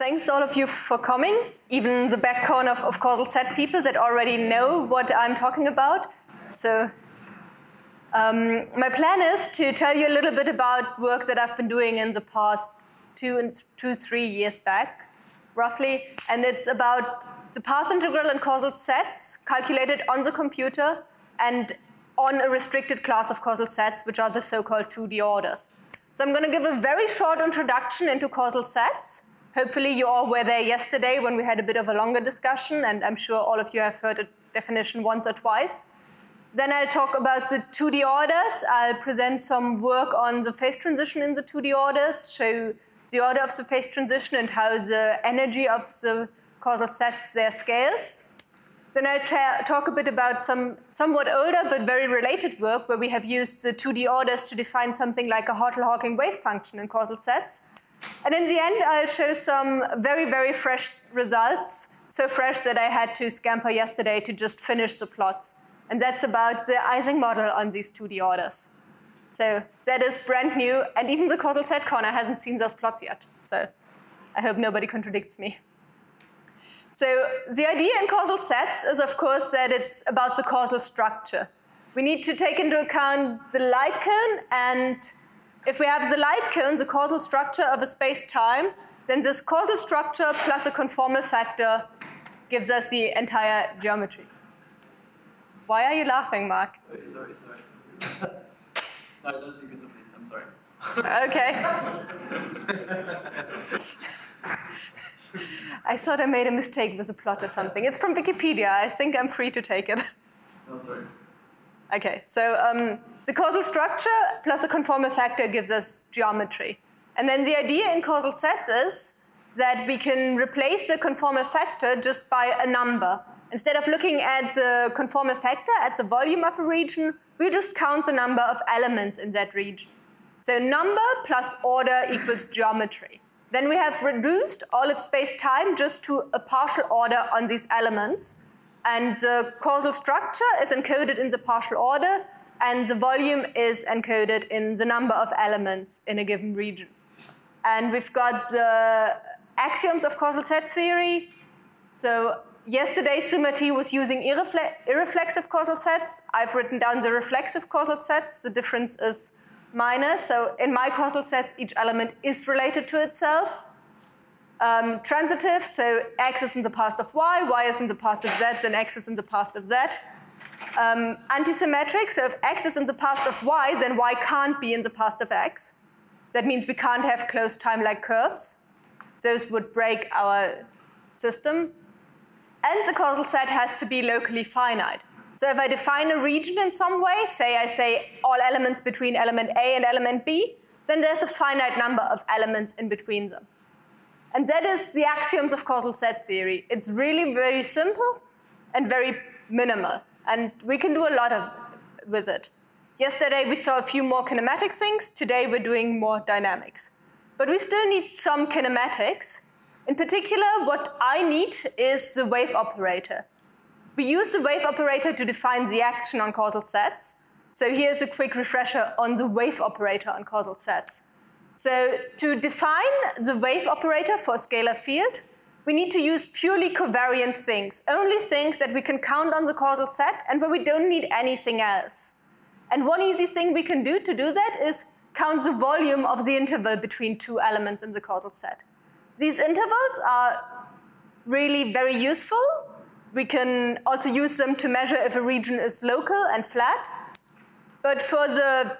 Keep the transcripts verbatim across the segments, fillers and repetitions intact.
Thanks all of you for coming, even the back corner of, of causal set people that already know what I'm talking about. So um, my plan is to tell you a little bit about work that I've been doing in the past two, and two, three years back, roughly. And it's about the path integral in causal sets calculated on the computer and on a restricted class of causal sets, which are the so-called two D orders. So I'm going to give a very short introduction into causal sets. Hopefully you all were there yesterday when we had a bit of a longer discussion, and I'm sure all of you have heard a definition once or twice. Then I'll talk about the two D orders. I'll present some work on the phase transition in the two D orders, show the order of the phase transition and how the energy of the causal sets there scales. Then I'll talk a bit about some somewhat older but very related work where we have used the two D orders to define something like a Hartle-Hawking wave function in causal sets. And in the end, I'll show some very, very fresh results, so fresh that I had to scamper yesterday to just finish the plots. And that's about the Ising model on these two D orders. So that is brand new, and even the causal set corner hasn't seen those plots yet. So I hope nobody contradicts me. So the idea in causal sets is, of course, that it's about the causal structure. We need to take into account the light cone, and if we have the light cone, the causal structure of a space-time, then this causal structure plus a conformal factor gives us the entire geometry. Why are you laughing, Mark? Wait, sorry, sorry. No, I don't think it's a piece, I'm sorry. Okay. I thought I made a mistake with a plot or something. It's from Wikipedia. I think I'm free to take it. No, sorry. Okay, so um, the causal structure plus a conformal factor gives us geometry. And then the idea in causal sets is that we can replace the conformal factor just by a number. Instead of looking at the conformal factor, at the volume of a region, we just count the number of elements in that region. So number plus order equals geometry. Then we have reduced all of space-time just to a partial order on these elements. And the causal structure is encoded in the partial order, and the volume is encoded in the number of elements in a given region. And we've got the axioms of causal set theory. So yesterday, Sumati was using irrefle irreflexive causal sets. I've written down the reflexive causal sets. The difference is minor. So in my causal sets, each element is related to itself. Um, transitive, so x is in the past of y, y is in the past of z, and x is in the past of z. Um, antisymmetric, so if x is in the past of y, then y can't be in the past of x. That means we can't have closed time-like curves. Those would break our system. And the causal set has to be locally finite. So if I define a region in some way, say I say all elements between element A and element B, then there's a finite number of elements in between them. And that is the axioms of causal set theory. It's really very simple and very minimal. And we can do a lot of, with it. Yesterday we saw a few more kinematic things. Today we're doing more dynamics. But we still need some kinematics. In particular, what I need is the wave operator. We use the wave operator to define the action on causal sets. So here's a quick refresher on the wave operator on causal sets. So to define the wave operator for a scalar field, we need to use purely covariant things, only things that we can count on the causal set and where we don't need anything else. And one easy thing we can do to do that is count the volume of the interval between two elements in the causal set. These intervals are really very useful. We can also use them to measure if a region is local and flat. But for the,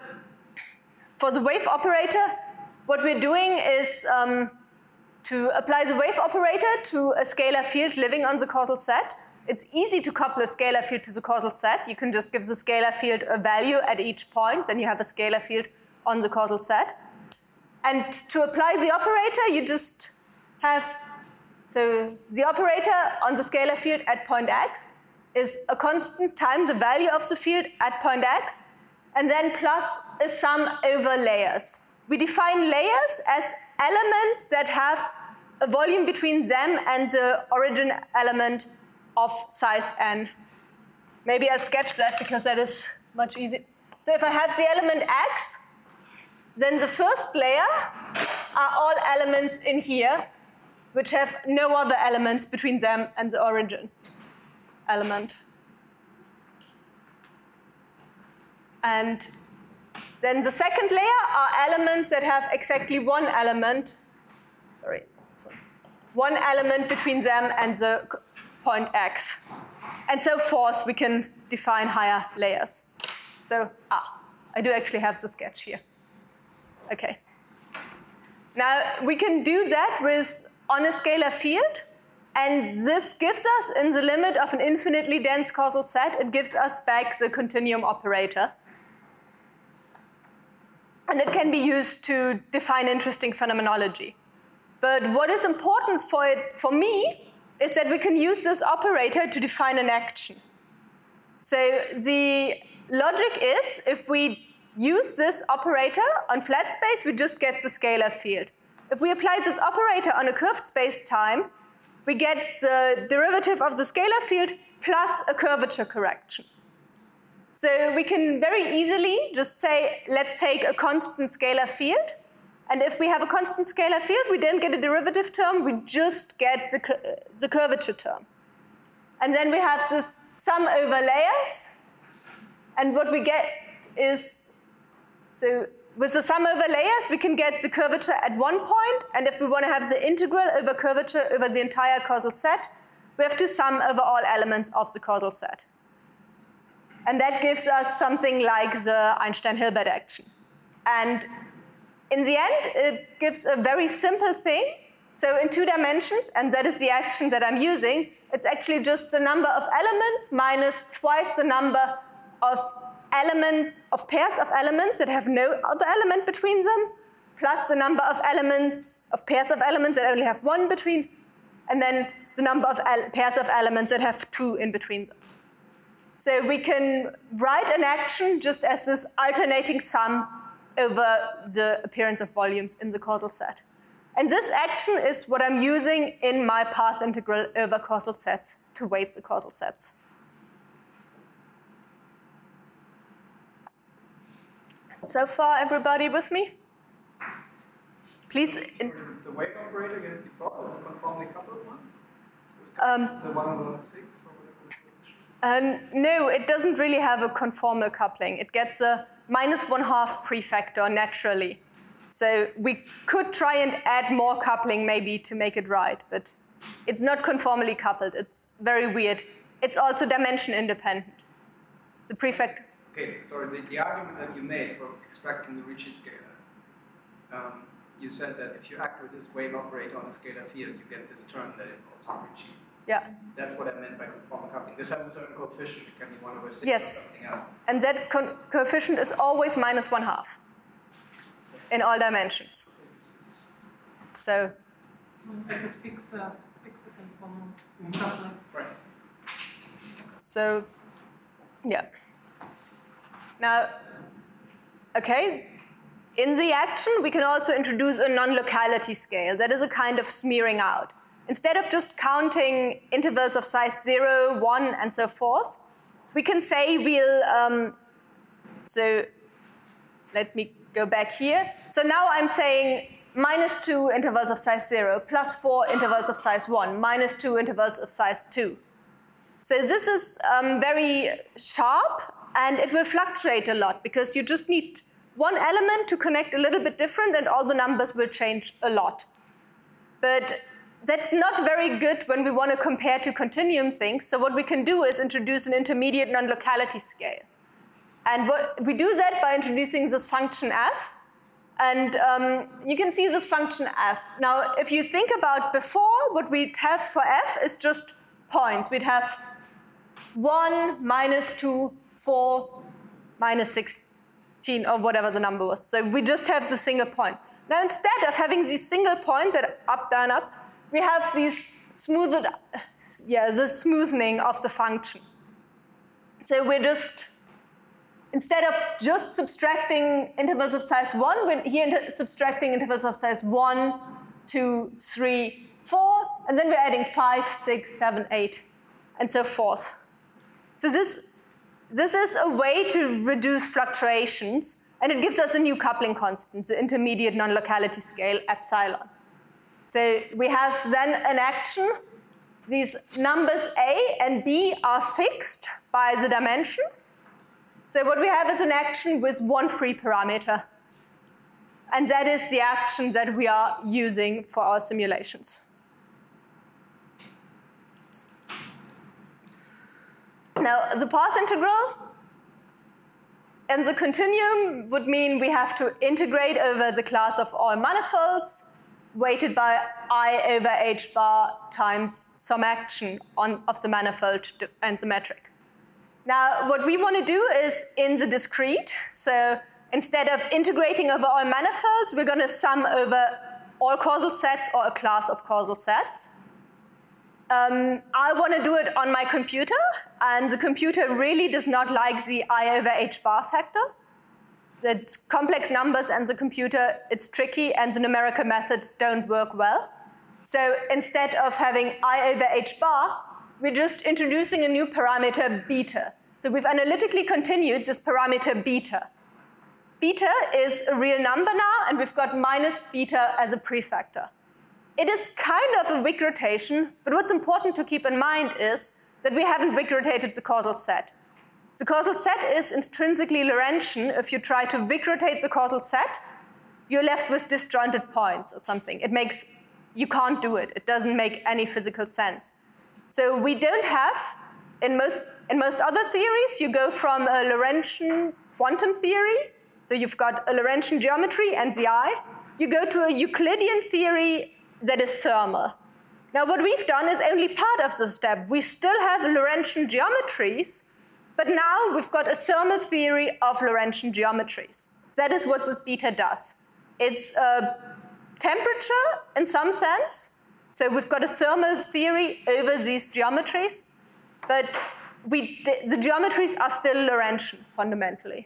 for the wave operator, what we're doing is um, to apply the wave operator to a scalar field living on the causal set. It's easy to couple a scalar field to the causal set. You can just give the scalar field a value at each point, and you have a scalar field on the causal set. And to apply the operator, you just have, so the operator on the scalar field at point x is a constant times the value of the field at point x, and then plus a sum over layers. We define layers as elements that have a volume between them and the origin element of size n. Maybe I'll sketch that because that is much easier. So if I have the element x, then the first layer are all elements in here which have no other elements between them and the origin element. And then the second layer are elements that have exactly one element, sorry, one element between them and the point X. And so forth, we can define higher layers. So, ah, I do actually have the sketch here. Okay. Now, we can do that with on a scalar field. And this gives us, in the limit of an infinitely dense causal set, it gives us back the continuum operator. And it can be used to define interesting phenomenology. But what is important for it, for me, is that we can use this operator to define an action. So the logic is, if we use this operator on flat space, we just get the scalar field. If we apply this operator on a curved space-time, we get the derivative of the scalar field plus a curvature correction. So we can very easily just say, let's take a constant scalar field. And if we have a constant scalar field, we don't get a derivative term, we just get the, the curvature term. And then we have this sum over layers. And what we get is, so with the sum over layers, we can get the curvature at one point. And if we want to have the integral over curvature over the entire causal set, we have to sum over all elements of the causal set. And that gives us something like the Einstein-Hilbert action. And in the end, it gives a very simple thing. So in two dimensions, and that is the action that I'm using, it's actually just the number of elements minus twice the number of element of pairs of elements that have no other element between them, plus the number of elements of pairs of elements that only have one between, and then the number of pairs of elements that have two in between them. So we can write an action just as this alternating sum over the appearance of volumes in the causal set. And this action is what I'm using in my path integral over causal sets to weight the causal sets. So far, everybody with me? Please. In the weight operator you had before was the conformally coupled one? Um, the one over six or whatever? Um, no, it doesn't really have a conformal coupling. It gets a minus one half prefactor naturally. So we could try and add more coupling maybe to make it right, but it's not conformally coupled. It's very weird. It's also dimension independent. The prefactor. Okay, sorry, the, the argument that you made for extracting the Ricci scalar, um, you said that if you act with this wave operator on a scalar field, you get this term that involves the Ricci. Yeah. That's what I meant by conformal coupling. This has a certain coefficient. It can be one over six yes. or something else. And that co coefficient is always minus one half in all dimensions. So. I could fix a, fix a conformal coupling. Right. So, yeah. Now, okay. In the action, we can also introduce a non-locality scale. That is a kind of smearing out. Instead of just counting intervals of size zero, one, and so forth, we can say we'll, um, so let me go back here. So now I'm saying minus two intervals of size zero, plus four intervals of size one, minus two intervals of size two. So this is um, very sharp, and it will fluctuate a lot, because you just need one element to connect a little bit different, and all the numbers will change a lot. But that's not very good when we want to compare to continuum things. So what we can do is introduce an intermediate non-locality scale. And what, we do that by introducing this function f. And um, you can see this function f. Now, if you think about before, what we'd have for f is just points. We'd have one, minus two, four, minus sixteen, or whatever the number was. So we just have the single points. Now, instead of having these single points that are up, down, up, we have these smoothed, yeah, the smoothing of the function. So we're just, instead of just subtracting intervals of size one, we're here subtracting intervals of size one, two, three, four, and then we're adding five, six, seven, eight, and so forth. So this, this is a way to reduce fluctuations, and it gives us a new coupling constant, the intermediate non-locality scale, epsilon. So we have then an action. These numbers A and B are fixed by the dimension. So what we have is an action with one free parameter. And that is the action that we are using for our simulations. Now, the path integral and the continuum would mean we have to integrate over the class of all manifolds, weighted by I over h bar times some action on, of the manifold and the metric. Now, what we want to do is in the discrete, so instead of integrating over all manifolds, we're going to sum over all causal sets or a class of causal sets. Um, I want to do it on my computer, and the computer really does not like the I over h bar factor. It's complex numbers and the computer, it's tricky, and the numerical methods don't work well. So instead of having I over h bar, we're just introducing a new parameter beta. So we've analytically continued this parameter beta. Beta is a real number now, and we've got minus beta as a prefactor. It is kind of a Wick rotation, but what's important to keep in mind is that we haven't Wick rotated the causal set. The causal set is intrinsically Lorentzian. If you try to Wick rotate the causal set, you're left with disjointed points or something. It makes, you can't do it. It doesn't make any physical sense. So we don't have, in most, in most other theories, you go from a Lorentzian quantum theory, so you've got a Lorentzian geometry and the I. You go to a Euclidean theory that is thermal. Now what we've done is only part of the step. We still have Lorentzian geometries, but now we've got a thermal theory of Lorentzian geometries. That is what this beta does. It's a temperature in some sense. So we've got a thermal theory over these geometries, but we, the geometries are still Lorentzian fundamentally.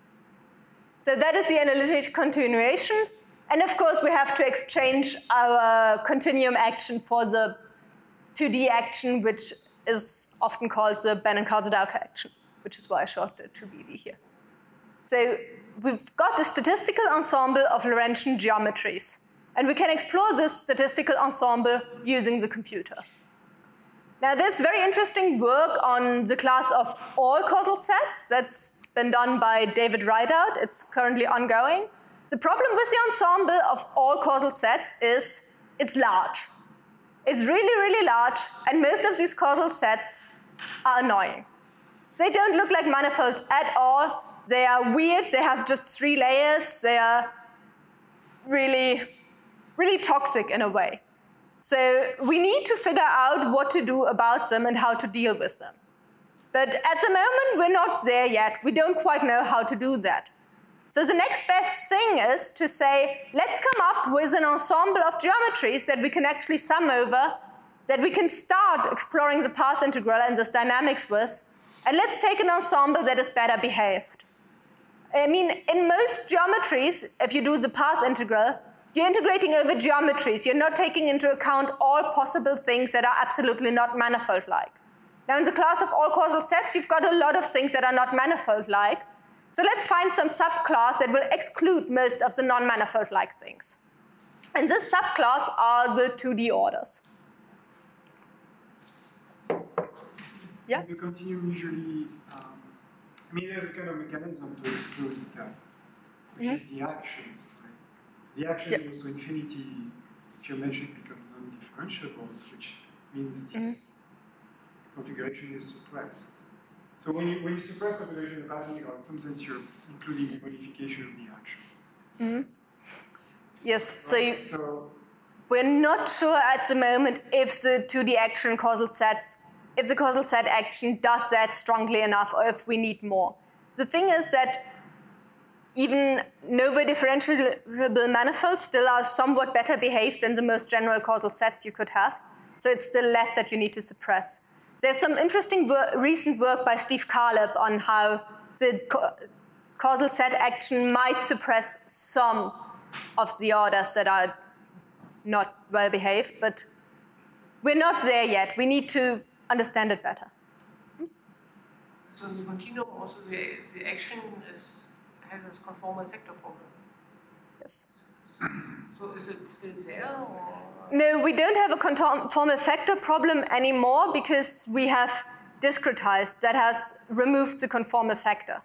So that is the analytic continuation. And of course, we have to exchange our continuum action for the two D action, which is often called the Banach-Karsadaker action, which is why I shorted it to B D here. So we've got a statistical ensemble of Lorentzian geometries. And we can explore this statistical ensemble using the computer. Now, there's very interesting work on the class of all causal sets that's been done by David Rideout. It's currently ongoing. The problem with the ensemble of all causal sets is it's large. It's really, really large, and most of these causal sets are annoying. They don't look like manifolds at all. They are weird. They have just three layers. They are really, really toxic in a way. So we need to figure out what to do about them and how to deal with them. But at the moment, we're not there yet. We don't quite know how to do that. So the next best thing is to say, let's come up with an ensemble of geometries that we can actually sum over, that we can start exploring the path integral and this dynamics with, and let's take an ensemble that is better behaved. I mean, in most geometries, if you do the path integral, you're integrating over geometries. You're not taking into account all possible things that are absolutely not manifold-like. Now, in the class of all causal sets, you've got a lot of things that are not manifold-like. So let's find some subclass that will exclude most of the non-manifold-like things. And this subclass are the two D orders. Yeah? In the continuum, usually, um, I mean, there's a kind of mechanism to exclude stuff, which mm-hmm. is the action. Right? So the action yep. goes to infinity if your metric becomes undifferentiable, which means this mm-hmm. configuration is suppressed. So when you, when you suppress configuration of path integral, in some sense you're including the modification of the action. Mm-hmm. Yes, right? so, you, so we're not sure at the moment if the two D action causal sets, if the causal set action does that strongly enough or if we need more. The thing is that even Nova differentiable manifolds still are somewhat better behaved than the most general causal sets you could have. So it's still less that you need to suppress. There's some interesting wor recent work by Steve Carleb on how the ca causal set action might suppress some of the orders that are not well behaved, but we're not there yet. We need to understand it better. So in the continuum also the, the action is, has this conformal factor problem. Yes. So So is it still there? Or? No, we don't have a conformal factor problem anymore because we have discretized. That has removed the conformal factor.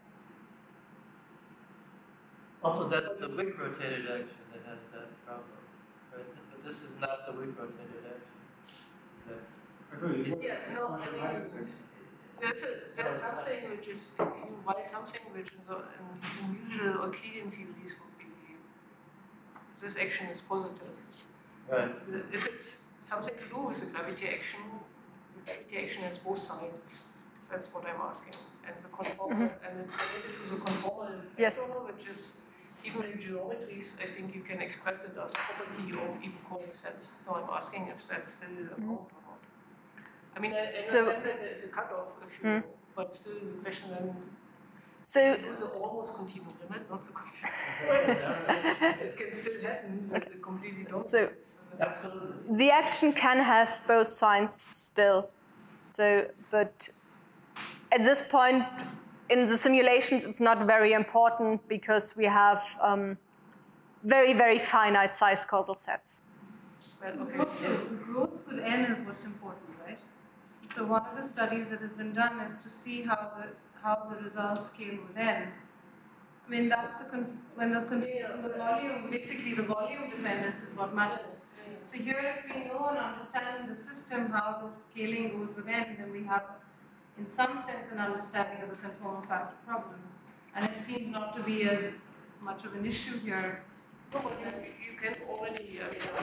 Also, that's the wick rotated action that has that problem, right? But this is not the wick rotated action. Okay. Yeah, no, I mean, there's, a, there's something which is, why something which is in, in usual Euclidean theories would be, this action is positive. Right. If it's something to do with the gravity action, the gravity action has both sides. So that's what I'm asking. And the conformal, mm-hmm. and it's related to the conformal factor, yes. which is, even in geometries, I think you can express it as property of epochonic sets. So I'm asking if that's still a mm-hmm. or not. I mean, I, I understand so, that there is a cutoff, if you mm. know, but still the question then. So the almost continuum limit, not the continuum. It can still happen. So okay. completely don't. So the action can have both signs still. So, but at this point in the simulations, it's not very important because we have um, very, very finite size causal sets. Well, okay. Growth, growth with n is what's important, right? So one of the studies that has been done is to see how the how the results scale with n. I mean, that's the conf when the, conf the volume, basically the volume dependence is what matters. So here, if we know and understand in the system how the scaling goes with n, then we have, in some sense, an understanding of the conformal factor problem. And it seems not to be as much of an issue here. No, but you can already, I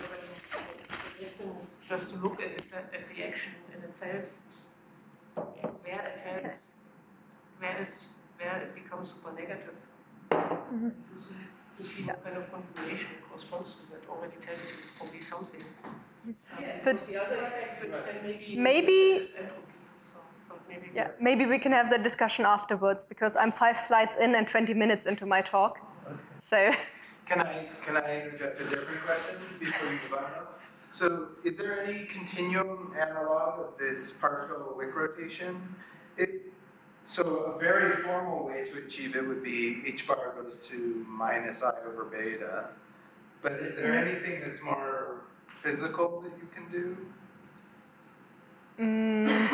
mean, just to look at the, at the action in itself, where it has, okay. where, is, where it becomes super negative. Mm-hmm. to, see, to see what kind of configuration corresponds to that already tells you probably something. Yeah. But the other effect, which can maybe, maybe so, but maybe yeah, maybe we can have that discussion afterwards because I'm five slides in and twenty minutes into my talk. Okay. So can I can I interject a different question before you move on? So is there any continuum analog of this partial wick rotation? It, So a very formal way to achieve it would be h bar goes to minus I over beta. But is there anything that's more physical that you can do? Mm.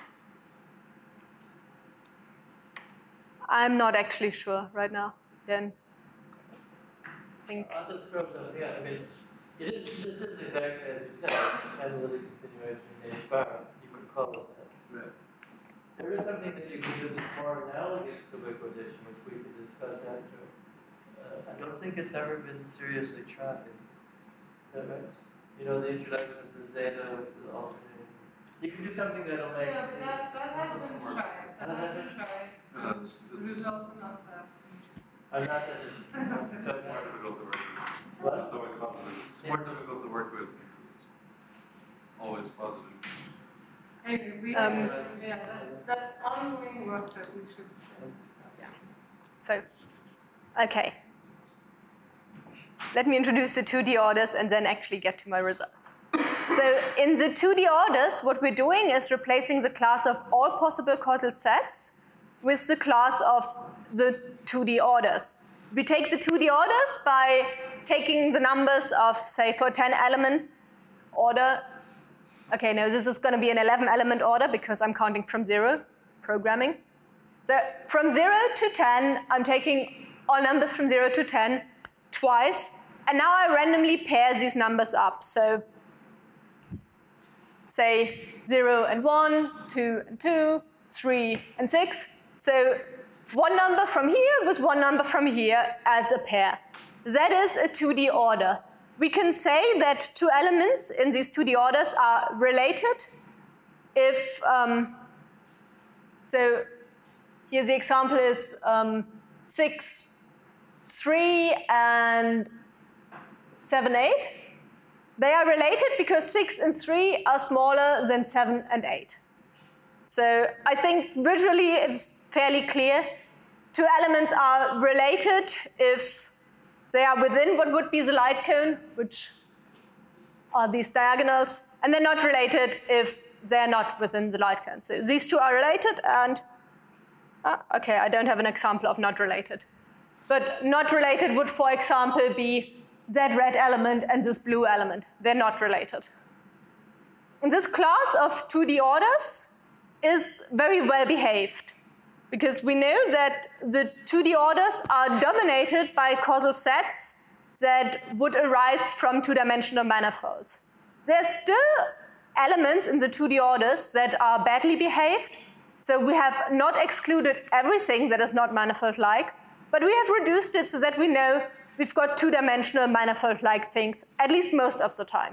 I'm not actually sure right now. Then I think. I'll just throw something out. I mean, it is, this is exactly as you said, analytic continuation in h bar. You could call it that. Right. There is something that you can do that's more analogous to wick rotation, which we could discuss after. Uh, I don't think it's ever been seriously tried. Is that right? You know, the introduction of the zeta with the alternating. You can do something that'll make. Yeah, but that, that has been tried. That has been tried. No, it's, the results are not that. I'm not that interested. It's more difficult to work with. What? It's always positive. It's more difficult to work with because it's always positive. Anyway, we um, have, yeah, that's, that's ongoing work that we should discuss. Yeah. So, okay. Let me introduce the two D orders and then actually get to my results. So in the two D orders, what we're doing is replacing the class of all possible causal sets with the class of the two D orders. We take the two D orders by taking the numbers of, say, for a ten element order. Okay, no, this is going to be an eleven element order because I'm counting from zero, programming. So from zero to ten, I'm taking all numbers from zero to ten twice, and now I randomly pair these numbers up. So say zero and one, two and two, three and six. So one number from here with one number from here as a pair. That is a two D order. We can say that two elements in these two D orders are related if, um, so here the example is um, six, three, and seven, eight. They are related because six and three are smaller than seven and eight. So I think visually it's fairly clear. Two elements are related if they are within what would be the light cone, which are these diagonals, and they're not related if they're not within the light cone. So these two are related, and ah, okay, I don't have an example of not related. But not related would, for example, be that red element and this blue element. They're not related. And this class of two D orders is very well behaved, because we know that the two D orders are dominated by causal sets that would arise from two-dimensional manifolds. There are still elements in the two D orders that are badly behaved, so we have not excluded everything that is not manifold-like, but we have reduced it so that we know we've got two-dimensional manifold-like things, at least most of the time.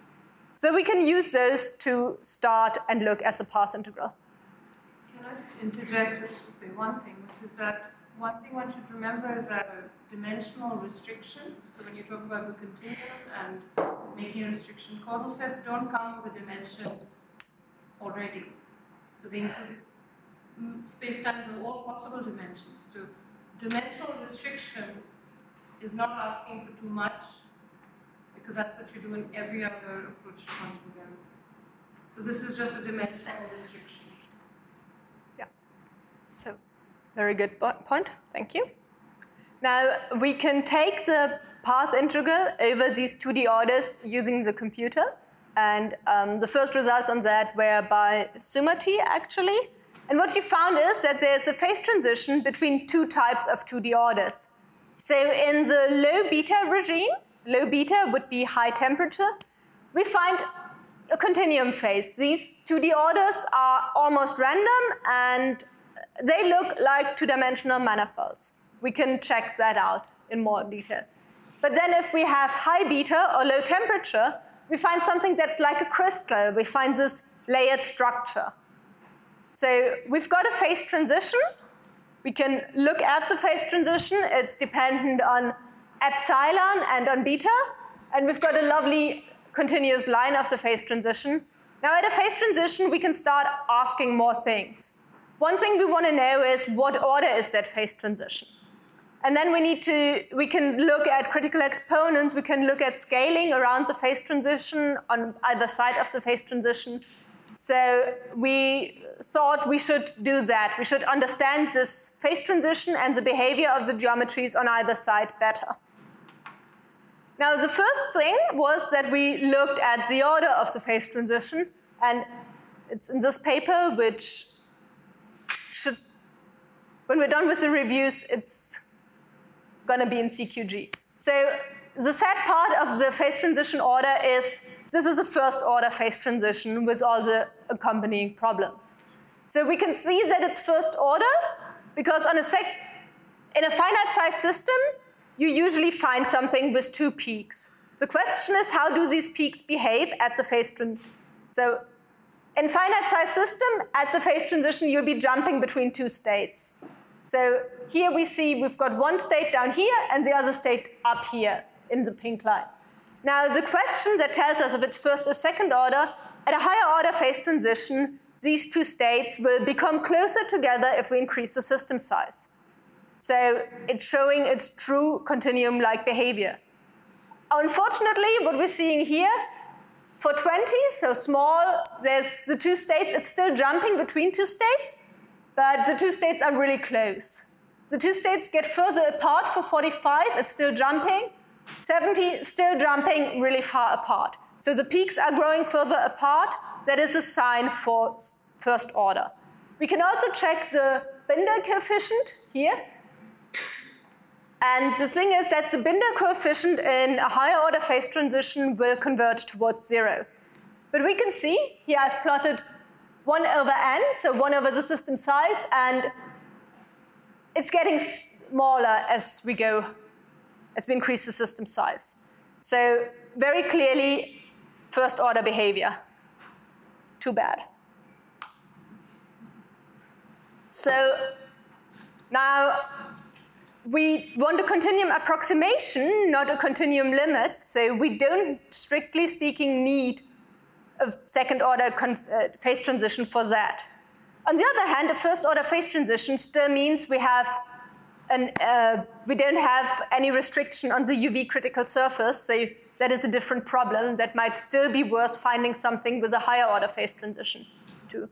So we can use those to start and look at the path integral. Can I just interject just to say one thing, which is that one thing one should remember is that a dimensional restriction, so when you talk about the continuum and making a restriction, causal sets don't come with a dimension already. So they include space-times of all possible dimensions. So dimensional restriction is not asking for too much, because that's what you do in every other approach to quantum mechanics. So this is just a dimensional restriction. Yeah. So, very good point. Thank you. Now, we can take the path integral over these two D orders using the computer. And um, the first results on that were by Sumati, actually. And what she found is that there's a phase transition between two types of two D orders. So in the low beta regime, low beta would be high temperature, we find a continuum phase. These two D orders are almost random, and they look like two-dimensional manifolds. We can check that out in more detail. But then if we have high beta or low temperature, we find something that's like a crystal. We find this layered structure. So we've got a phase transition. We can look at the phase transition. It's dependent on epsilon and on beta. And we've got a lovely continuous line of the phase transition. Now at a phase transition, we can start asking more things. One thing we want to know is what order is that phase transition? And then we need to, we can look at critical exponents, we can look at scaling around the phase transition on either side of the phase transition. So we thought we should do that. We should understand this phase transition and the behavior of the geometries on either side better. Now the first thing was that we looked at the order of the phase transition, and it's in this paper, which should, when we're done with the reviews, it's going to be in C Q G. So the sad part of the phase transition order is this is a first order phase transition with all the accompanying problems. So we can see that it's first order because on a sec in a finite size system, you usually find something with two peaks. The question is, how do these peaks behave at the phase transition? So in finite size system, at the phase transition, you'll be jumping between two states. So here we see we've got one state down here and the other state up here in the pink line. Now the question that tells us if it's first or second order, at a higher order phase transition, these two states will become closer together if we increase the system size. So it's showing its true continuum-like behavior. Unfortunately, what we're seeing here, for twenty, so small, there's the two states, it's still jumping between two states, but the two states are really close. The two states get further apart for forty-five, it's still jumping. seventy, still jumping really far apart. So the peaks are growing further apart. That is a sign for first order. We can also check the Binder coefficient here. And the thing is that the Binder coefficient in a higher order phase transition will converge towards zero. But we can see, here I've plotted one over n, so one over the system size, and it's getting smaller as we go, as we increase the system size. So very clearly, first order behavior. Too bad. So now we want a continuum approximation, not a continuum limit. So we don't, strictly speaking, need a second order con uh, phase transition for that. On the other hand, a first order phase transition still means we have an, uh, we don't have any restriction on the U V critical surface. So that is a different problem. That might still be worth finding something with a higher order phase transition to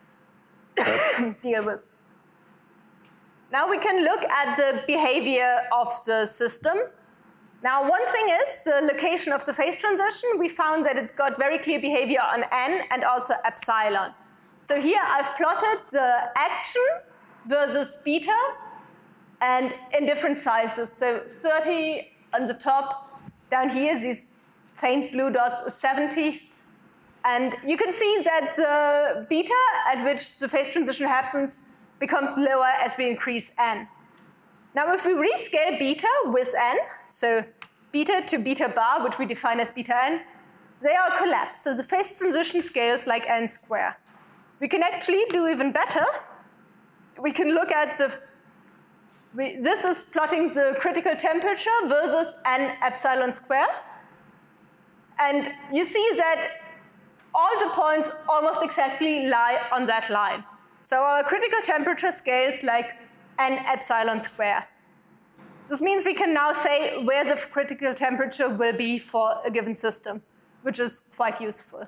deal with. Now we can look at the behavior of the system. Now, one thing is the location of the phase transition. We found that it got very clear behavior on n and also epsilon. So here I've plotted the action versus beta and in different sizes. So thirty on the top, down here, these faint blue dots is seventy. And you can see that the beta at which the phase transition happens becomes lower as we increase n. Now, if we rescale beta with n, so beta to beta bar, which we define as beta n, they are collapsed. So the phase transition scales like n square. We can actually do even better. We can look at the, we, this is plotting the critical temperature versus n epsilon square. And you see that all the points almost exactly lie on that line. So our critical temperature scales like n epsilon square. This means we can now say where the critical temperature will be for a given system, which is quite useful.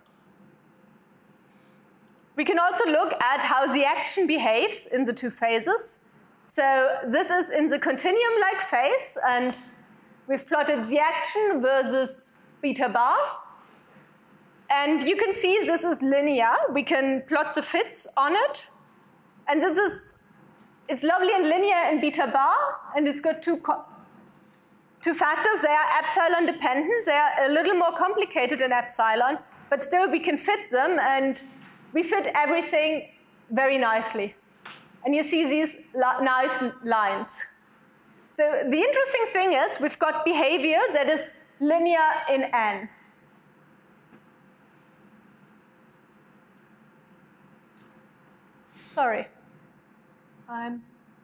We can also look at how the action behaves in the two phases. So this is in the continuum-like phase, and we've plotted the action versus beta bar. And you can see this is linear. We can plot the fits on it. And this is, it's lovely and linear in beta bar, and it's got two, two factors. They are epsilon dependent. They are a little more complicated in epsilon, but still we can fit them, and we fit everything very nicely. And you see these nice lines. So the interesting thing is we've got behavior that is linear in n. Sorry. Um,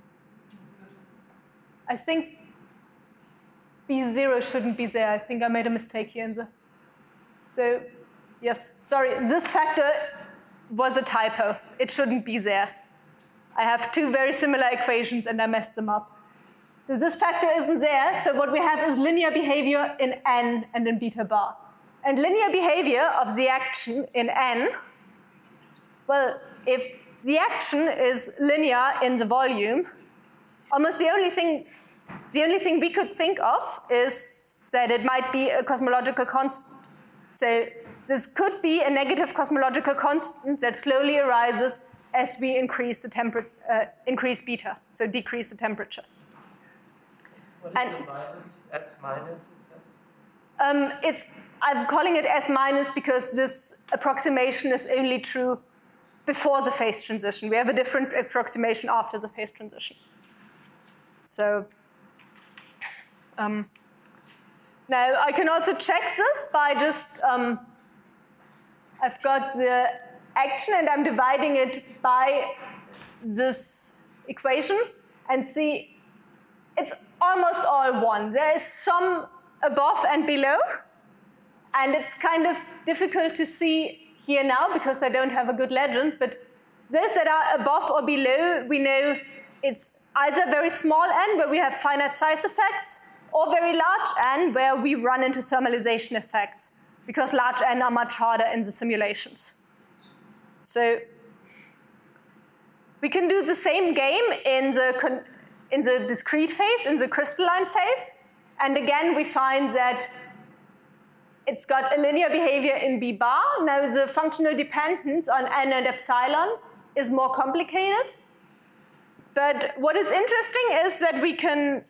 I think B zero shouldn't be there. I think I made a mistake here in the. So, yes, sorry, this factor was a typo. It shouldn't be there. I have two very similar equations and I messed them up. So this factor isn't there. So what we have is linear behavior in n and in beta bar. And linear behavior of the action in n, well, if the action is linear in the volume, almost the only thing, the only thing we could think of is that it might be a cosmological constant. So this could be a negative cosmological constant that slowly arises as we increase the temper, uh, increase beta, so decrease the temperature. What is and, the minus, S minus, it says? Um, it's, I'm calling it S minus because this approximation is only true before the phase transition. We have a different approximation after the phase transition. So um, now I can also check this by just, um, I've got the action and I'm dividing it by this equation and see it's almost all one. There is some above and below, and it's kind of difficult to see here now because I don't have a good legend, but those that are above or below, we know it's either very small n, where we have finite size effects, or very large n, where we run into thermalization effects, because large n are much harder in the simulations. So we can do the same game in the, in the discrete phase, in the crystalline phase, and again we find that it's got a linear behavior in B bar. Now the functional dependence on n and epsilon is more complicated. But what is interesting is that we can,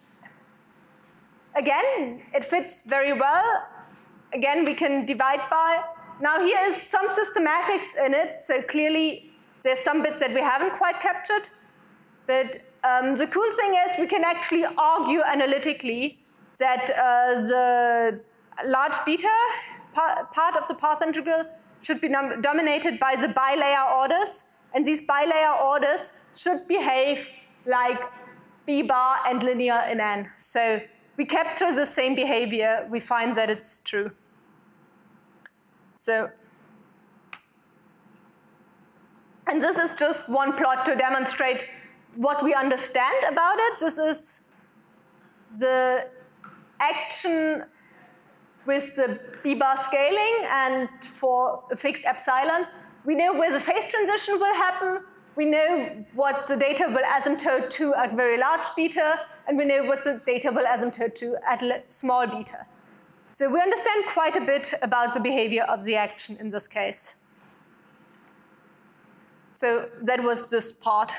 again, it fits very well. Again, we can divide by. Now here is some systematics in it, so clearly there's some bits that we haven't quite captured. But um, the cool thing is we can actually argue analytically that uh, the large beta pa part of the path integral should be dominated by the bilayer orders, and these bilayer orders should behave like B bar and linear in n. So we capture the same behavior, we find that it's true. So, and this is just one plot to demonstrate what we understand about it. This is the action with the B bar scaling, and for a fixed epsilon, we know where the phase transition will happen. We know what the data will asymptote to at very large beta, and we know what the data will asymptote to at small beta. So we understand quite a bit about the behavior of the action in this case. So that was this part.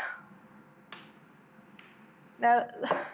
Now,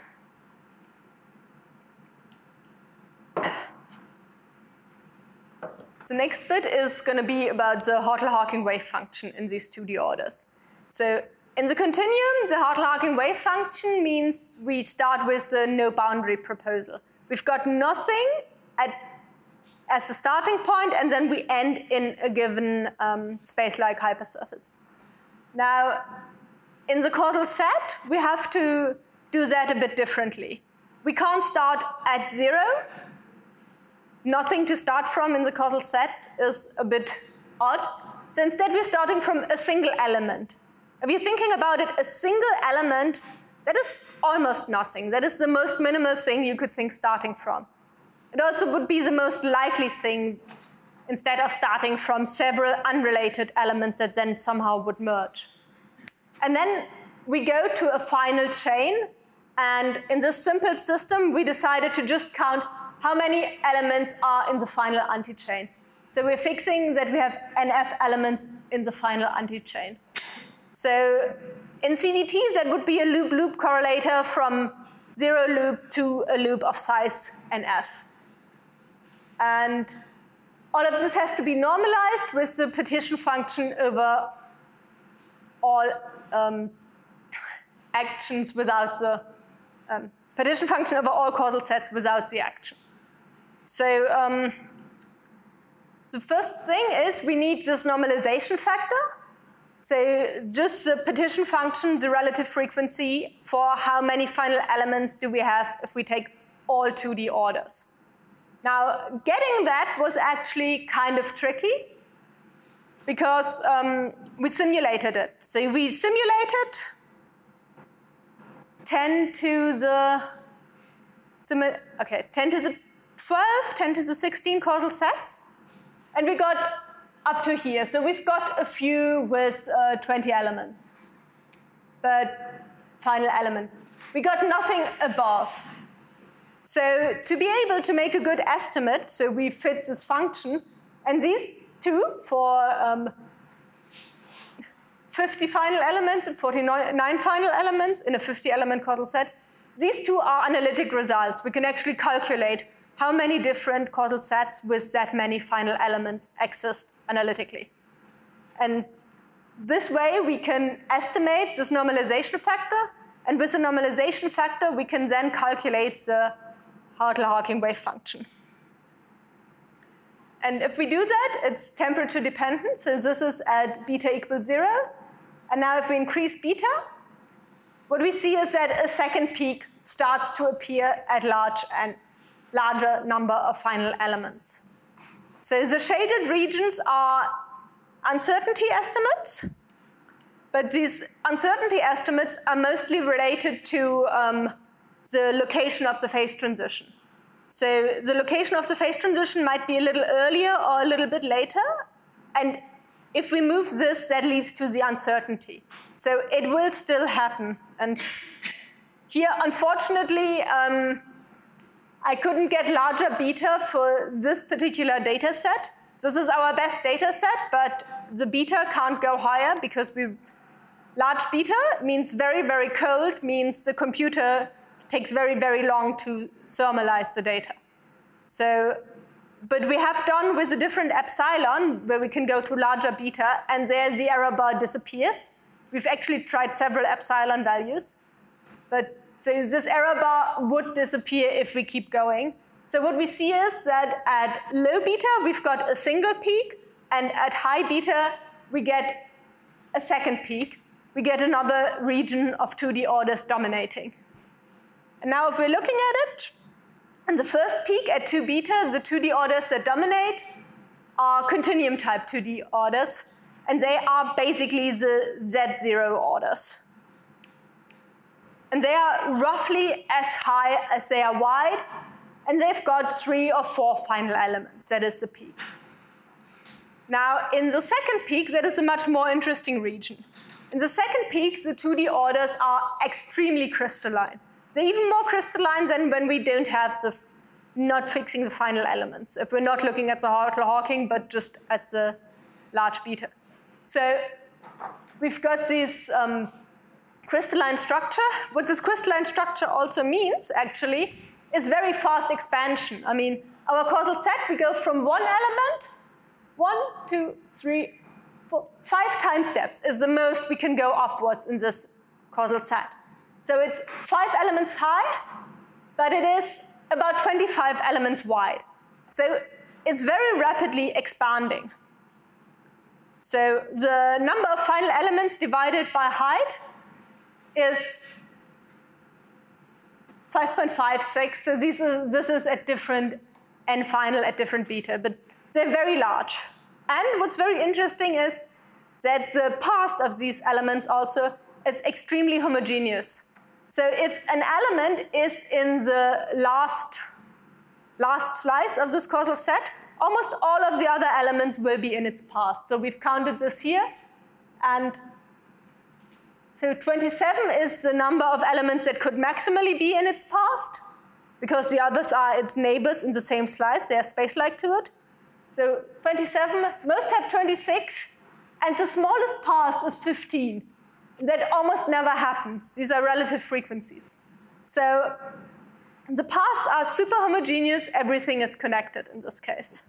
the next bit is going to be about the Hartle-Harking wave function in these two D orders. So in the continuum, the Hartle-Harking wave function means we start with a no boundary proposal. We've got nothing at, as a starting point, and then we end in a given um, space-like hypersurface. Now, in the causal set, we have to do that a bit differently. We can't start at zero. Nothing to start from in the causal set is a bit odd. So instead, we're starting from a single element. If you're thinking about it, a single element, that is almost nothing. That is the most minimal thing you could think starting from. It also would be the most likely thing instead of starting from several unrelated elements that then somehow would merge. And then we go to a final chain. And in this simple system, we decided to just count how many elements are in the final antichain. So we're fixing that we have N F elements in the final antichain. So in C D T, that would be a loop-loop correlator from zero loop to a loop of size N F. And all of this has to be normalized with the partition function over all um, actions without the um, partition function over all causal sets without the action. So um, the first thing is we need this normalization factor. So just the partition function, the relative frequency for how many final elements do we have if we take all two D orders. Now, getting that was actually kind of tricky because um, we simulated it. So we simulated ten to the, okay, ten to the twelve, ten to the sixteen causal sets, and we got up to here. So we've got a few with uh, twenty elements, but final elements. We got nothing above. So to be able to make a good estimate, so we fit this function, and these two for um, fifty final elements and forty-nine final elements in a fifty element causal set, these two are analytic results. We can actually calculate how many different causal sets with that many final elements exist analytically. And this way we can estimate this normalization factor, and with the normalization factor we can then calculate the Hartle-Harking wave function. And if we do that, it's temperature dependent, so this is at beta equals zero. And now if we increase beta, what we see is that a second peak starts to appear at large and larger number of final elements. So the shaded regions are uncertainty estimates, but these uncertainty estimates are mostly related to um, the location of the phase transition. So the location of the phase transition might be a little earlier or a little bit later, and if we move this, that leads to the uncertainty. So it will still happen. And here, unfortunately, um, I couldn't get larger beta for this particular data set. This is our best data set, but the beta can't go higher because we, large beta means very, very cold, means the computer takes very, very long to thermalize the data. So, but we have done with a different epsilon where we can go to larger beta, and there the error bar disappears. We've actually tried several epsilon values, but so this error bar would disappear if we keep going. So what we see is that at low beta, we've got a single peak, and at high beta, we get a second peak. We get another region of two D orders dominating. And now if we're looking at it, in the first peak at two beta, the two D orders that dominate are continuum type two D orders, and they are basically the Z zero orders. And they are roughly as high as they are wide, and they've got three or four final elements. That is the peak. Now, in the second peak, that is a much more interesting region. In the second peak, the two D orders are extremely crystalline. they're even more crystalline than when we don't have the, not fixing the final elements, if we're not looking at the Hartle-Hawking, but just at the large beta. So we've got this um, crystalline structure. What this crystalline structure also means, actually, is very fast expansion. I mean, our causal set, we go from one element, one, two, three, four, five time steps is the most we can go upwards in this causal set. So it's five elements high, but it is about twenty-five elements wide. So it's very rapidly expanding. So the number of final elements divided by height is five point five six. So this is, this is at different n final at different beta, but they're very large. And what's very interesting is that the past of these elements also is extremely homogeneous. So if an element is in the last, last slice of this causal set, almost all of the other elements will be in its past. So we've counted this here. And so twenty-seven is the number of elements that could maximally be in its past, because the others are its neighbors in the same slice. They are space-like to it. So twenty-seven, most have twenty-six, and the smallest past is fifteen. That almost never happens. These are relative frequencies. So the paths are super homogeneous. Everything is connected in this case.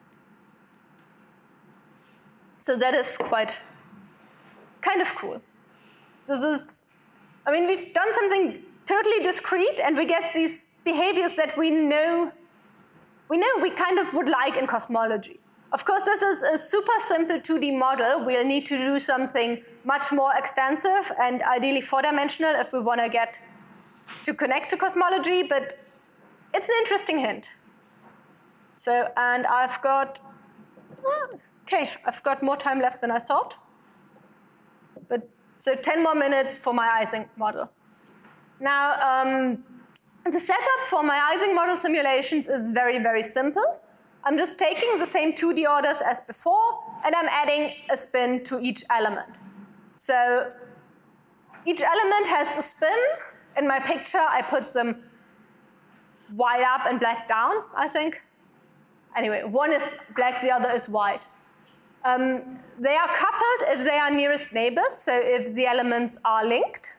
So that is quite kind of cool. This is, I mean, we've done something totally discrete, and we get these behaviors that we know, we know we kind of would like in cosmology. Of course, this is a super simple two D model. We'll need to do something much more extensive and ideally four-dimensional if we want to get to connect to cosmology, but it's an interesting hint. So, and I've got, okay, I've got more time left than I thought. But, so ten more minutes for my Ising model. Now, um, the setup for my Ising model simulations is very, very simple. I'm just taking the same two D orders as before, and I'm adding a spin to each element. So each element has a spin. In my picture, I put them white up and black down, I think. Anyway, one is black, the other is white. Um, they are coupled if they are nearest neighbors, so if the elements are linked.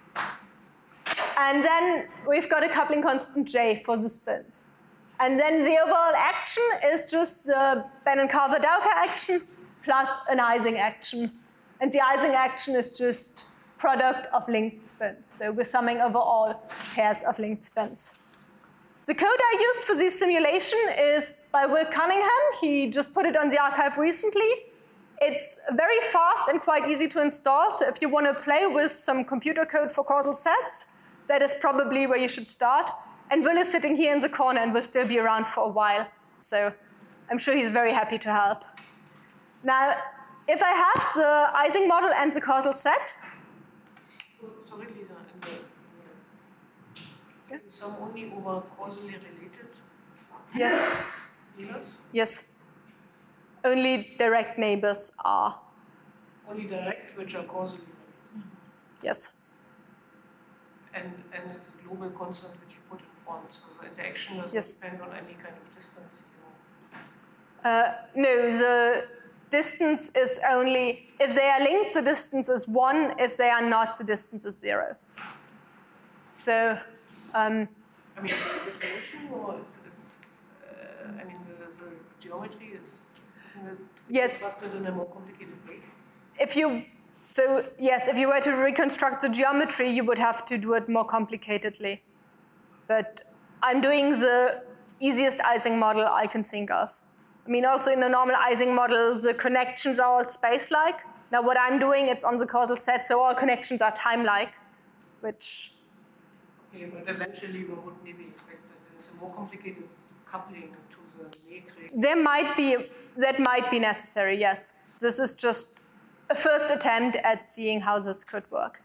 And then we've got a coupling constant J for the spins. And then the overall action is just the Bannon-Carver-Dowker action plus an Ising action. And the Ising action is just product of linked spins. So we're summing over all pairs of linked spins. The code I used for this simulation is by Will Cunningham. He just put it on the archive recently. It's very fast and quite easy to install. So if you want to play with some computer code for causal sets, that is probably where you should start. And Will is sitting here in the corner and will still be around for a while. So I'm sure he's very happy to help. Now, if I have the Ising model and the causal set. So, sorry, Lisa, in the, in the, Yeah? some only over causally related Yes. neighbors? Yes. Only direct neighbors are. Only direct, which are causally related. Yes. And, and it's a global constant which you put in form, so the interaction doesn't Yes. depend on any kind of distance. You know. Uh, no, the distance is only, if they are linked, the distance is one. If they are not, the distance is zero. So, um, I mean, the definition, or it's, it's uh, I mean, the, the geometry is, isn't it Yes. constructed in a more complicated way? if you, so yes, if you were to reconstruct the geometry, you would have to do it more complicatedly. But I'm doing the easiest Ising model I can think of. I mean, also in a normal Ising model, the connections are all space-like. Now what I'm doing, it's on the causal set, so all connections are time-like, which... Okay, but eventually we would maybe expect that there's a more complicated coupling to the matrix. There might be, that might be necessary, yes. This is just a first attempt at seeing how this could work.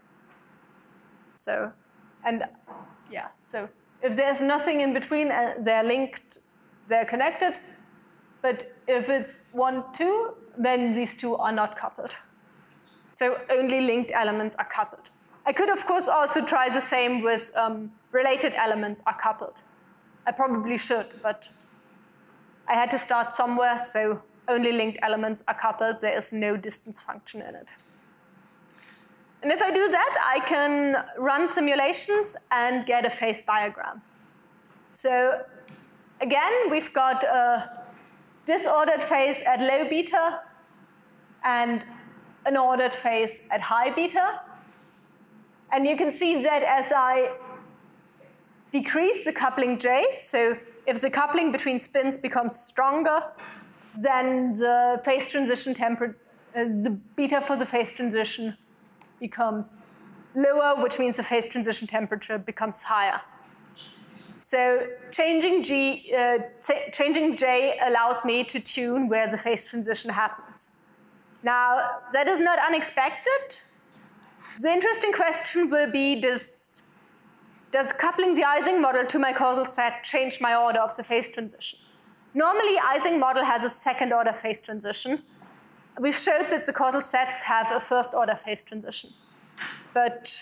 So, and yeah, so if there's nothing in between, uh, they're linked, they're connected. But if it's one, two, then these two are not coupled. So only linked elements are coupled. I could, of course, also try the same with um, related elements are coupled. I probably should, but I had to start somewhere, so only linked elements are coupled. There is no distance function in it. And if I do that, I can run simulations and get a phase diagram. So again, we've got a disordered phase at low beta and an ordered phase at high beta. And you can see that as I decrease the coupling J, so if the coupling between spins becomes stronger, then the phase transition temperature, uh, the beta for the phase transition becomes lower, which means the phase transition temperature becomes higher. So changing G, uh, changing J allows me to tune where the phase transition happens. Now, that is not unexpected. The interesting question will be, does, does coupling the Ising model to my causal set change my order of the phase transition? Normally, Ising model has a second order phase transition. We've showed that the causal sets have a first order phase transition. But,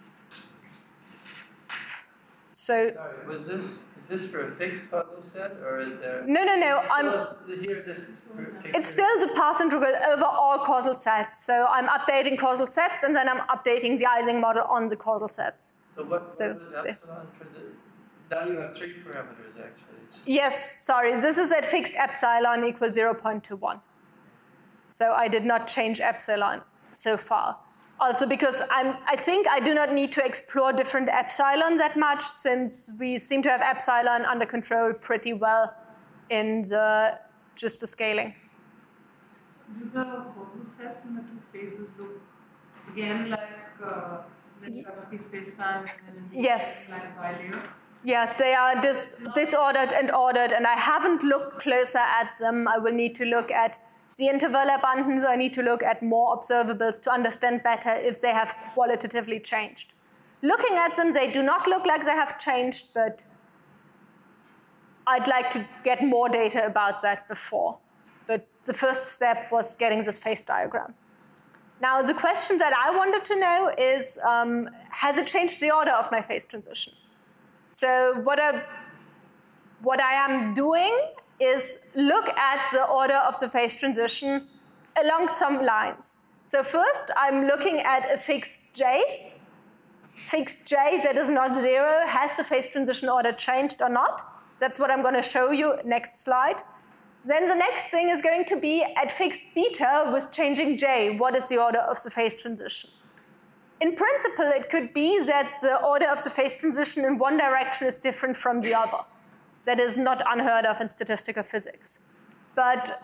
so. Sorry, was this, is this for a fixed causal set, or is there? No, no, no, I'm. Here, this It's still the path integral over all causal sets. So I'm updating causal sets, and then I'm updating the Ising model on the causal sets. So what, what So, was epsilon for the, now you have three parameters actually. Yes, sorry, this is at fixed epsilon equals zero point two one. So I did not change epsilon so far. Also because I'm, I think I do not need to explore different epsilon that much, since we seem to have epsilon under control pretty well in the, just the scaling. Do the causal sets in the two phases look again like uh, Minkowski spacetime and then in the Yes. like bilayer? Yes, they are dis disordered and ordered, and I haven't looked closer at them. I will need to look at the interval abundance. I need to look at more observables to understand better if they have qualitatively changed. Looking at them, they do not look like they have changed, but I'd like to get more data about that before. But the first step was getting this phase diagram. Now, the question that I wanted to know is, um, has it changed the order of my phase transition? So what I, what I am doing is look at the order of the phase transition along some lines. So first, I'm looking at a fixed J. Fixed J that is not zero. Has the phase transition order changed or not? That's what I'm going to show you next slide. Then the next thing is going to be at fixed beta with changing J. What is the order of the phase transition? In principle, it could be that the order of the phase transition in one direction is different from the other. That is not unheard of in statistical physics. But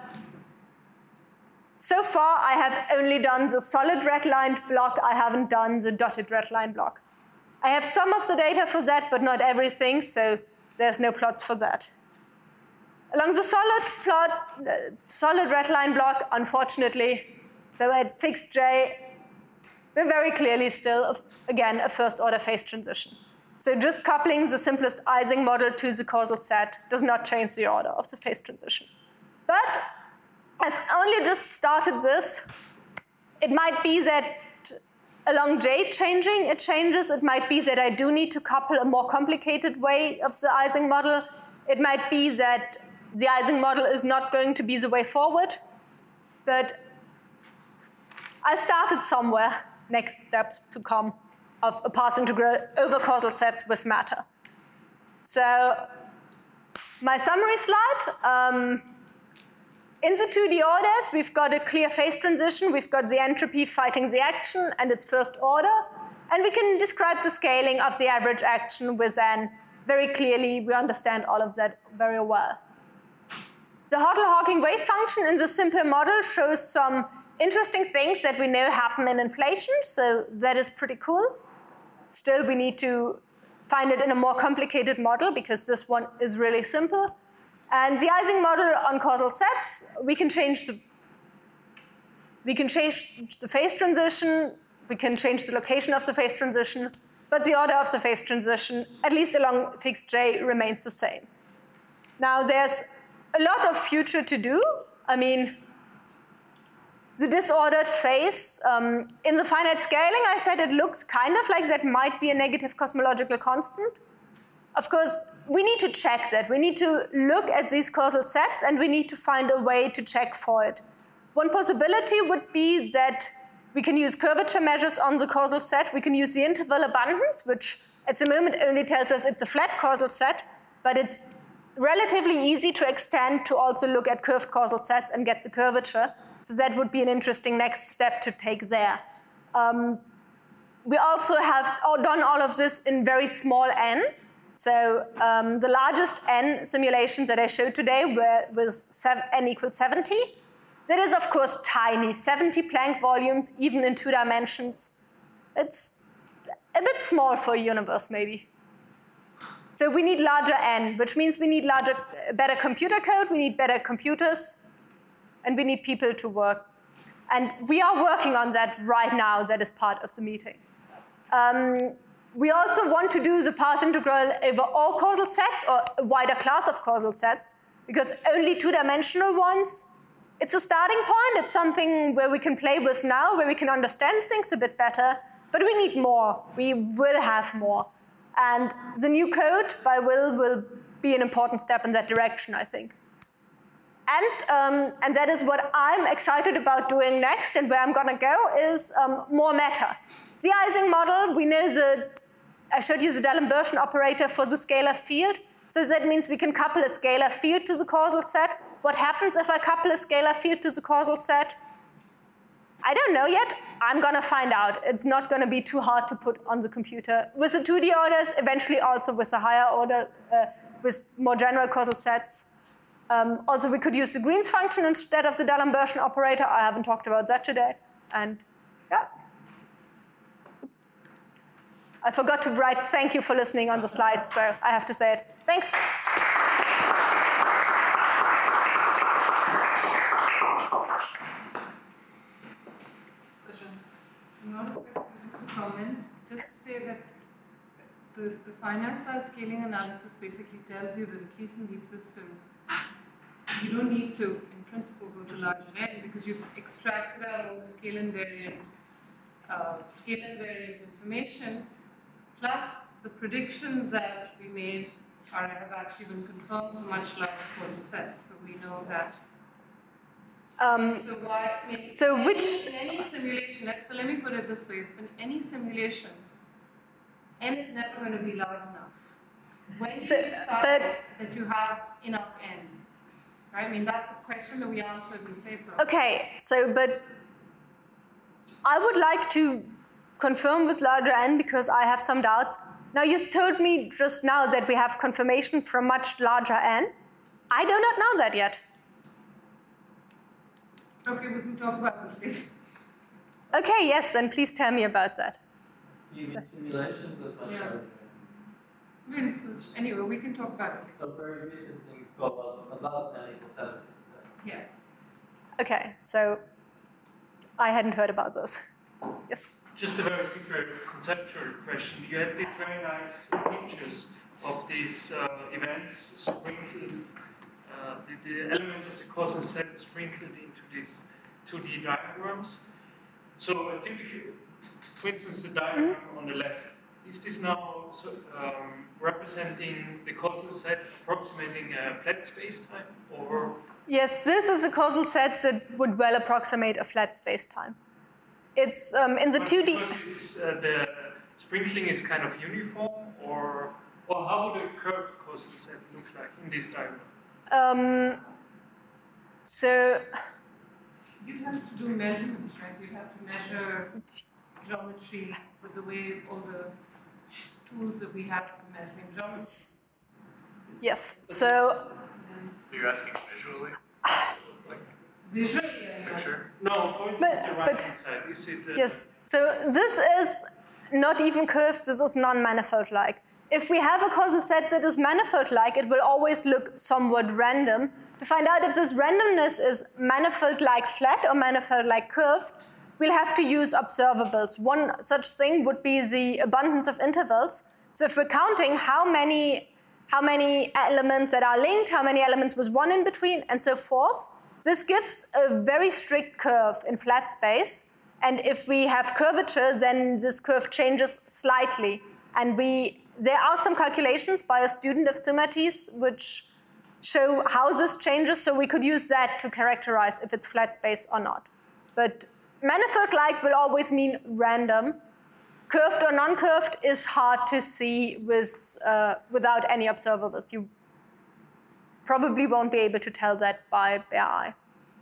so far, I have only done the solid redlined block. I haven't done the dotted redline block. I have some of the data for that, but not everything, so there's no plots for that. Along the solid plot, uh, solid redline block, unfortunately, so at fixed J, we're very clearly still, again, a first order phase transition. So just coupling the simplest Ising model to the causal set does not change the order of the phase transition. But I've only just started this. It might be that along J changing, it changes. It might be that I do need to couple a more complicated way of the Ising model. It might be that the Ising model is not going to be the way forward. But I started somewhere. Next steps to come of a path integral over causal sets with matter. So my summary slide. Um, in the two D orders, we've got a clear phase transition. We've got the entropy fighting the action and its first order. And we can describe the scaling of the average action with an very clearly. We understand all of that very well. The Hartle-Hawking wave function in the simple model shows some interesting things that we know happen in inflation, so that is pretty cool. Still, we need to find it in a more complicated model because this one is really simple. And the Ising model on causal sets, we can change the, we can change the phase transition, we can change the location of the phase transition, but the order of the phase transition, at least along fixed J, remains the same. Now, there's a lot of future to do. I mean, the disordered phase. Um, in the finite scaling, I said it looks kind of like that might be a negative cosmological constant. Of course, we need to check that. We need to look at these causal sets, and we need to find a way to check for it. One possibility would be that we can use curvature measures on the causal set. We can use the interval abundance, which at the moment only tells us it's a flat causal set, but it's relatively easy to extend to also look at curved causal sets and get the curvature. So that would be an interesting next step to take there. Um, we also have done all of this in very small n. So um, the largest n simulations that I showed today were with n equals seventy. That is, of course, tiny, seventy Planck volumes, even in two dimensions. It's a bit small for a universe, maybe. So we need larger n, which means we need larger, better computer code, we need better computers, and we need people to work. And we are working on that right now. That is part of the meeting. Um, we also want to do the path integral over all causal sets, or a wider class of causal sets, because only two-dimensional ones, it's a starting point. It's something where we can play with now, where we can understand things a bit better, but we need more. We will have more. And the new code by Will will be an important step in that direction, I think. And, um, and that is what I'm excited about doing next, and where I'm going to go is um, more meta. The Ising model, we know the, I showed you the D'Alembert operator for the scalar field. So that means we can couple a scalar field to the causal set. What happens if I couple a scalar field to the causal set? I don't know yet. I'm going to find out. It's not going to be too hard to put on the computer. With the two D orders, eventually also with the higher order, uh, with more general causal sets. Um, also, we could use the Green's function instead of the D'Alembert operator. I haven't talked about that today. And yeah. I forgot to write thank you for listening on the slides, so I have to say it. Thanks. Just a comment, just to say that the, the finite size scaling analysis basically tells you that at least in these systems, you don't need to, in principle, go to larger n because you've extracted out all the scale invariant, uh, scale invariant information, plus the predictions that we made are, have actually been confirmed for much larger causal sets. So we know that. Um, so why, I mean, so in which any, in any simulation, so let me put it this way, in any simulation, n is never going to be large enough. When do So, you decide but- that you have enough n? Right? I mean, that's a question that we answered in the paper. Okay, so, but I would like to confirm with larger n because I have some doubts. Now, you told me just now that we have confirmation from much larger n. I do not know that yet. Okay, we can talk about this later. Okay, yes, and please tell me about that. Even simulations with much Yeah. larger. I mean, this was, anyway, we can talk about it. So very recent things go about, about n equals seventy. That's- Yes. Okay, so I hadn't heard about those. Yes. Just a very simple conceptual question. You had these very nice pictures of these uh, events sprinkled, uh, the, the elements of the causal set sprinkled into these two D diagrams. So a typical, for instance, the diagram mm-hmm. on the left, is this now so, um, representing the causal set approximating a flat spacetime, or? Yes, this is a causal set that would well approximate a flat spacetime. It's um, in the But two D. Because uh, the sprinkling is kind of uniform, or or how would a curved causal set look like in this diagram? Um, so You'd have to do measurements, right? You'd have to measure geometry with the way all the tools that we have for measuring geometry. yes, so Are you asking visually? Like Visually, I guess. picture? No, for instance, But- the but- right hand side. Is it? Uh, yes, so this is not even curved. This is non-manifold-like. If we have a causal set that is manifold-like, it will always look somewhat random. To find out if this randomness is manifold-like flat or manifold-like curved, we'll have to use observables. One such thing would be the abundance of intervals. So if we're counting how many, how many elements that are linked, how many elements with one in between, and so forth, this gives a very strict curve in flat space. And if we have curvature, then this curve changes slightly. And we, there are some calculations by a student of Symatis which show how this changes, so we could use that to characterize if it's flat space or not. But manifold-like will always mean random. Curved or non-curved is hard to see with, uh, without any observables. You probably won't be able to tell that by bare eye.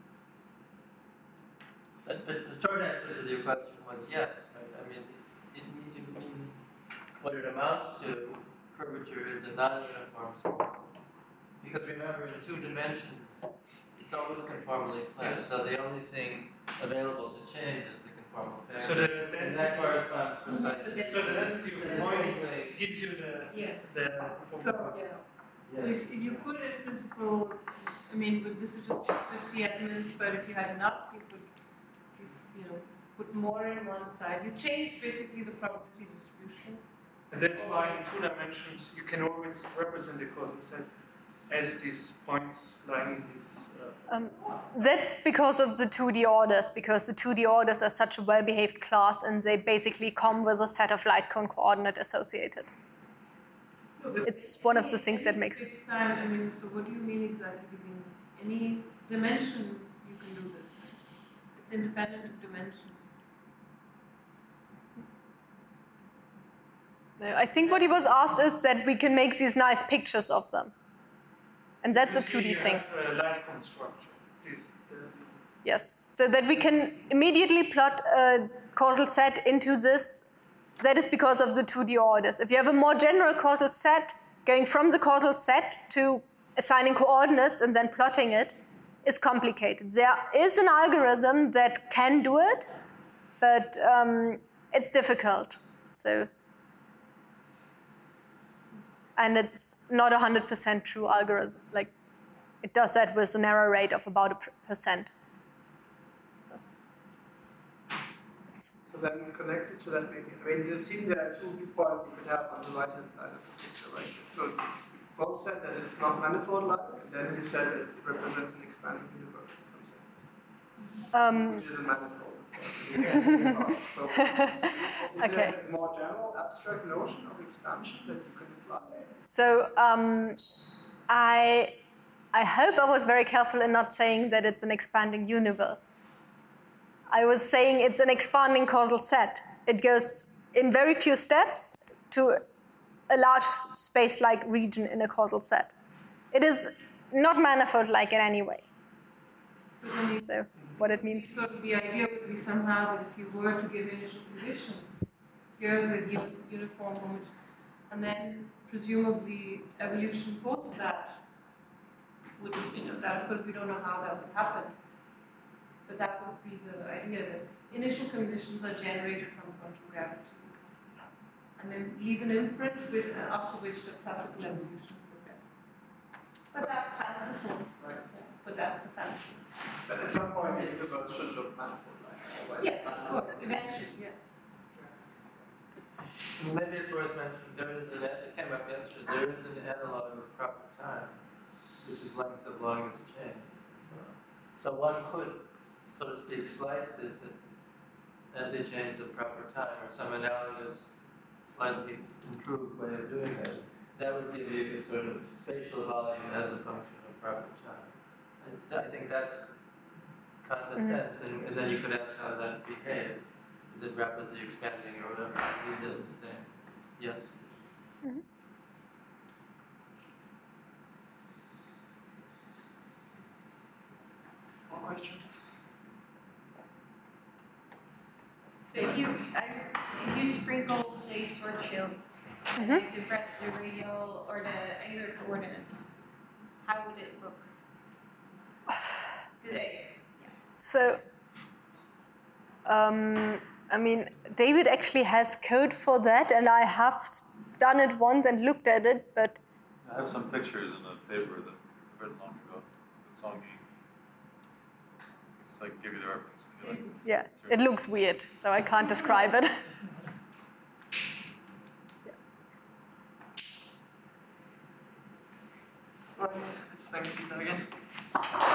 But, but the short answer to your question was yes, right? I mean, it, it, it mean, what it amounts to, curvature, is a non-uniform spectrum. Because remember, in two dimensions, it's always conformally flat. Yes. So the only thing available to change is the conformal factor. So the and that corresponds precisely. So the density of the point gives you the Yes. the conformal. Yeah. So if, if you could, in principle, I mean, but this is just fifty elements, but if you had enough, you could, if, you know, put more in one side. You change basically the probability distribution. And that's why in two dimensions you can always represent the causal set as these points lying in this. Uh, Um, that's because of the two D orders, because the two D orders are such a well-behaved class, and they basically come with a set of light cone coordinate associated. It's one of the things that makes it. Time, I mean, so what do you mean exactly? You mean any dimension you can do this? It's independent of dimension. No, I think what he was asked is that we can make these nice pictures of them. And that's a two D thing. Have a light cone structure. This, the, Yes, so that we can immediately plot a causal set into this. That is because of the two D orders. If you have a more general causal set, going from the causal set to assigning coordinates and then plotting it is complicated. There is an algorithm that can do it, but um, it's difficult. So, and it's not a one hundred percent true algorithm. Like, it does that with an error rate of about a percent. So then connected to that maybe, I mean, you see there are two viewpoints you could have on the right hand side of the picture, right? So you both said that it's not manifold-like, and then you said it represents an expanding universe in some sense. Um, Which is a manifold. So is Okay. there a more general abstract notion of expansion that you can apply? So um, I, I hope I was very careful in not saying that it's an expanding universe. I was saying it's an expanding causal set. It goes in very few steps to a large space-like region in a causal set. It is not manifold-like in any way. So what it means. So the idea would be somehow that if you were to give initial conditions, here's a uni- uniform homogenic, and then presumably evolution post that would, you know, that of course we don't know how that would happen. But that would be the idea that initial conditions are generated from quantum gravity. And then leave an imprint with, uh, after which the classical evolution progresses. But that's fanciful. Right. But that's the fancy. But at some point the universe should look manifold-like. Yes, of course, eventually, yes. Maybe it's worth mentioning, there is an, it came up yesterday, there is an analog of proper time, which is length of longest chain. So, so one could, so to speak, slice this at anti-chains of proper time, or some analogous, slightly improved way of doing that. That would give you a sort of spatial volume as a function of proper time. And I think that's kind of the Mhm. sense, and, and then you could ask how that behaves. Is it rapidly expanding or whatever? Is it the same? Yes. Mm-hmm. More questions? If you, I, if you sprinkle, say, Schwarzschild, and Mhm. you suppress the radial or the angular coordinates, how would it look? Did I- So, um, I mean, David actually has code for that, and I have done it once and looked at it, but I have some pictures in a paper that I've written long ago with Song Yi. It's like, give you the reference if you like. yeah, it looks weird, so I can't describe it. Right, let's thank Lisa again.